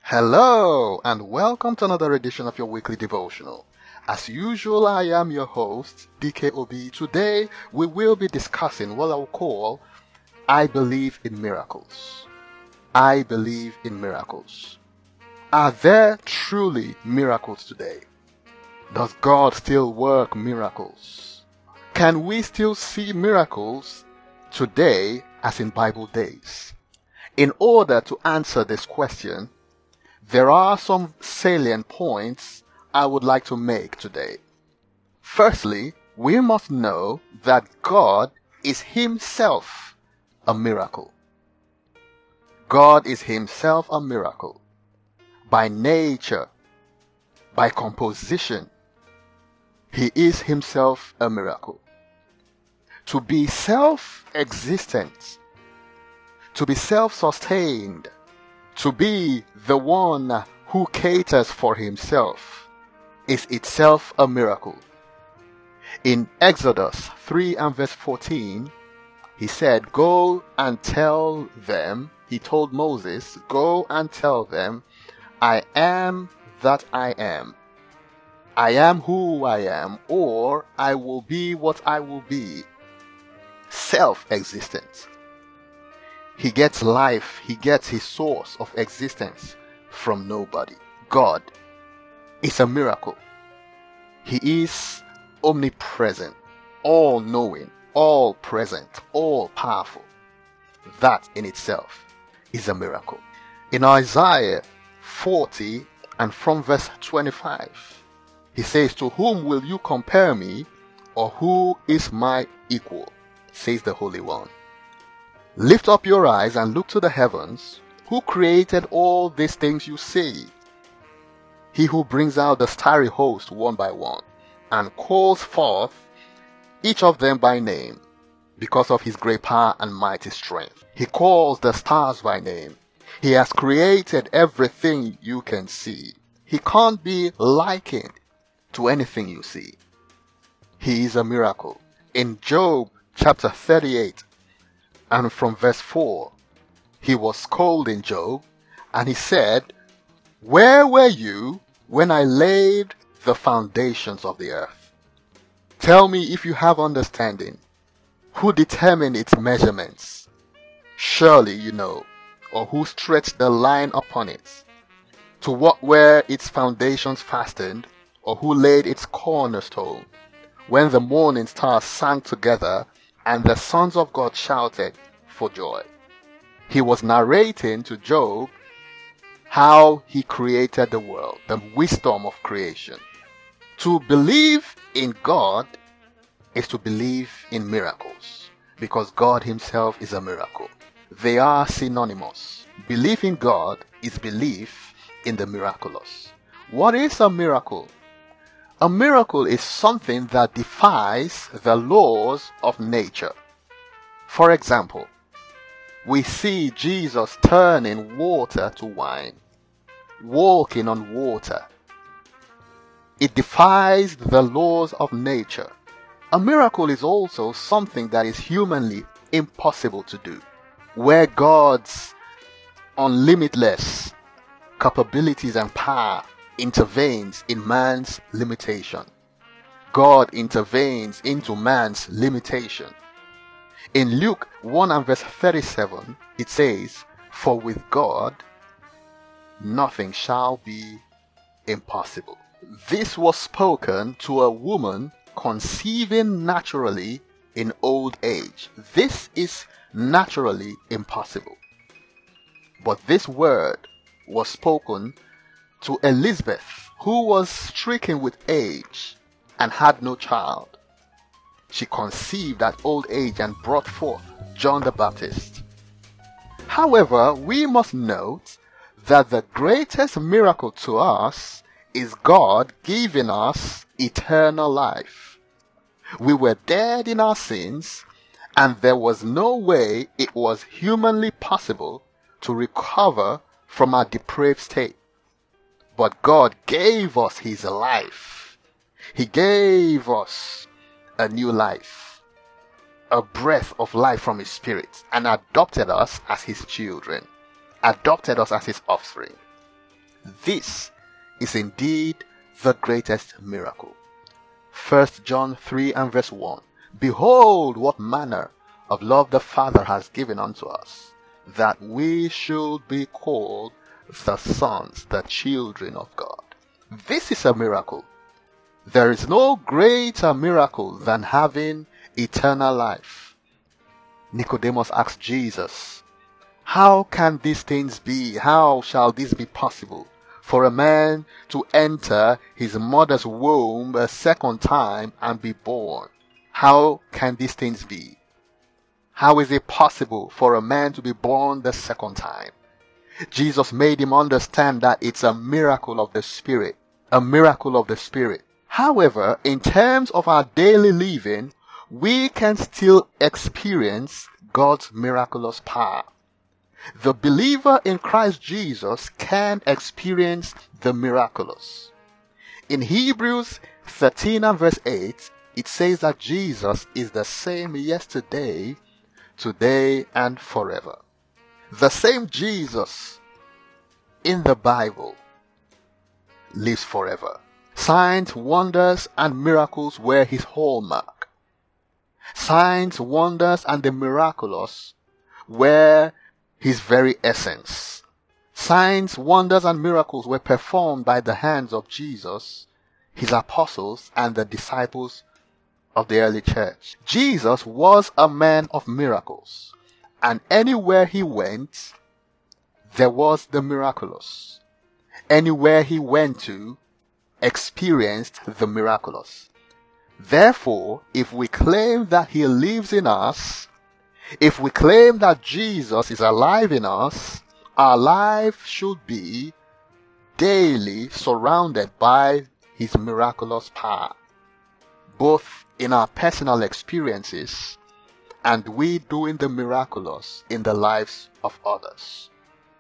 Hello, and welcome to another edition of your weekly devotional. As usual, I am your host, DKOB. Today, we will be discussing what I will call I Believe in Miracles. I believe in miracles. Are there truly miracles today? Does God still work miracles? Can we still see miracles today as in Bible days? In order to answer this question, there are some salient points I would like to make today. Firstly, we must know that God is Himself a miracle. God is Himself a miracle. By nature, by composition, He is Himself a miracle. To be self-existent, to be self-sustained, to be the one who caters for Himself is itself a miracle. In Exodus 3 and verse 14, He said, "Go and tell them," He told Moses, "Go and tell them, I am that I am. I am who I am, or I will be what I will be." Self-existent. He gets life, He gets His source of existence from nobody. God is a miracle. He is omnipresent, all-knowing, all-present, all-powerful. That in itself is a miracle. In Isaiah 40 and from verse 25, He says, "To whom will you compare me, or who is my equal? Says the Holy One. Lift up your eyes and look to the heavens. Who created all these things you see? He who brings out the starry host one by one, and calls forth each of them by name, because of His great power and mighty strength. He calls the stars by name. He has created everything you can see. He can't be likened to anything you see. He is a miracle." In Job chapter 38 and from verse 4, He was scolding Job, and He said, "Where were you when I laid the foundations of the earth? Tell me if you have understanding. Who determined its measurements? Surely you know. Or who stretched the line upon it? To what were its foundations fastened? Or who laid its cornerstone? When the morning stars sang together, and the sons of God shouted for joy." He was narrating to Job how he created the world, the wisdom of creation. To believe in God is to believe in miracles, because God Himself is a miracle. They are synonymous. Belief in God is belief in the miraculous. What is a miracle? A miracle is something that defies the laws of nature. For example, we see Jesus turning water to wine, walking on water. It defies the laws of nature. A miracle is also something that is humanly impossible to do, where God's unlimitless capabilities and power intervenes in man's limitation. God intervenes into man's limitation. In Luke 1 and verse 37, it says, "For with God nothing shall be impossible." This was spoken to a woman conceiving naturally in old age. This is naturally impossible. But this word was spoken to Elizabeth, who was stricken with age and had no child. She conceived at old age and brought forth John the Baptist. However, we must note that the greatest miracle to us is God giving us eternal life. We were dead in our sins, and there was no way it was humanly possible to recover from our depraved state. But God gave us His life. He gave us a new life, a breath of life from His Spirit, and adopted us as His children, adopted us as His offspring. This is indeed the greatest miracle. 1 John 3 and verse 1. Behold, what manner of love the Father has given unto us, that we should be called the sons, the children of God. This is a miracle. There is no greater miracle than having eternal life. Nicodemus asked Jesus, how can these things be? How shall this be possible? For a man to enter his mother's womb a second time and be born. How can these things be? How is it possible for a man to be born the second time? Jesus made him understand that it's a miracle of the Spirit. A miracle of the Spirit. However, in terms of our daily living, we can still experience God's miraculous power. The believer in Christ Jesus can experience the miraculous. In Hebrews 13 and verse 8, it says that Jesus is the same yesterday, today, and forever. The same Jesus in the Bible lives forever. Signs, wonders, and miracles were his hallmark. Signs, wonders, and the miraculous were his very essence. Signs, wonders, and miracles were performed by the hands of Jesus, his apostles, and the disciples of the early church. Jesus was a man of miracles, and anywhere he went, there was the miraculous. Anywhere he went to, experienced the miraculous. Therefore, if we claim that he lives in us, if we claim that Jesus is alive in us, our life should be daily surrounded by his miraculous power, both in our personal experiences and we doing the miraculous in the lives of others,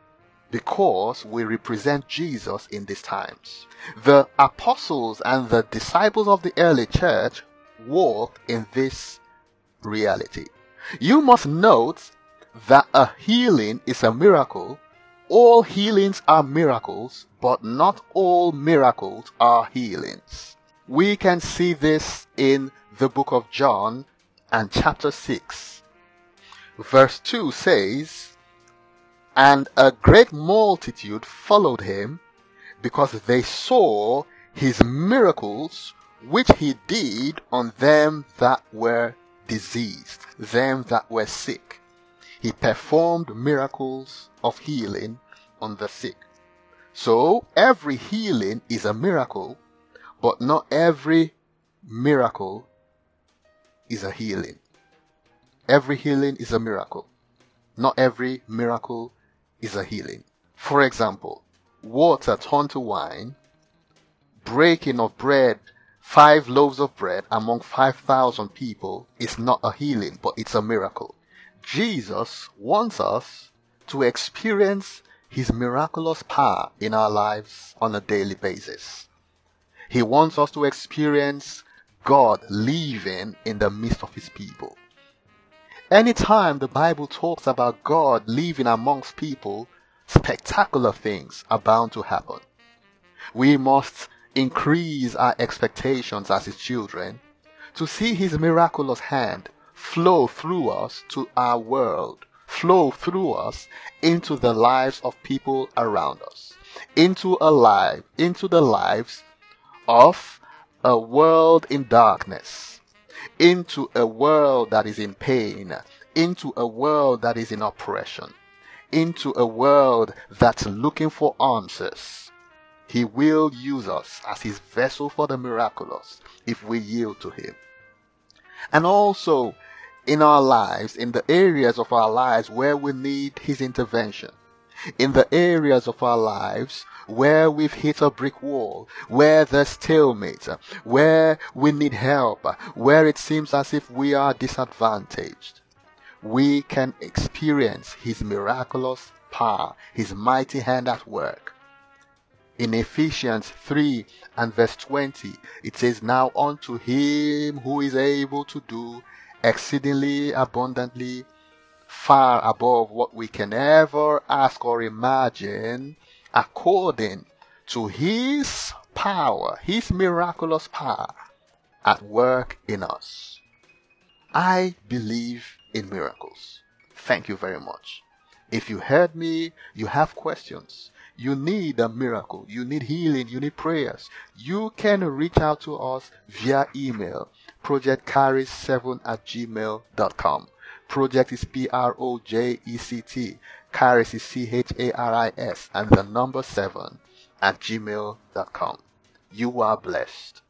because we represent Jesus in these times. The apostles and the disciples of the early church walked in this reality. You must note that a healing is a miracle. All healings are miracles, but not all miracles are healings. We can see this in the book of John and chapter 6. Verse 2 says, and a great multitude followed him, because they saw his miracles which he did on them that were diseased, them that were sick. He performed miracles of healing on the sick. So every healing is a miracle, but not every miracle is a healing. Every healing is a miracle. Not every miracle is a healing. For example, water turned to wine, breaking of bread, 5 loaves of bread among 5,000 people is not a healing, but it's a miracle. Jesus wants us to experience his miraculous power in our lives on a daily basis. He wants us to experience God living in the midst of his people. Anytime the Bible talks about God living amongst people, spectacular things are bound to happen. We must increase our expectations as his children to see his miraculous hand flow through us to our world, flow through us into the lives of people around us, into the lives of a world in darkness, into a world that is in pain, into a world that is in oppression, into a world that's looking for answers. He will use us as his vessel for the miraculous if we yield to him. And also in our lives, in the areas of our lives where we need his intervention, in the areas of our lives where we've hit a brick wall, where there's stalemate, where we need help, where it seems as if we are disadvantaged, we can experience his miraculous power, his mighty hand at work. In Ephesians 3 and verse 20, it says, now unto him who is able to do exceedingly abundantly, far above what we can ever ask or imagine, according to His power, His miraculous power at work in us. I believe in miracles. Thank you very much. If you heard me, you have questions, you need a miracle, you need healing, you need prayers, you can reach out to us via email, projectcharis7@gmail.com. Project is PROJECT, Charis is CHARIS, and the number 7 at gmail.com. You are blessed.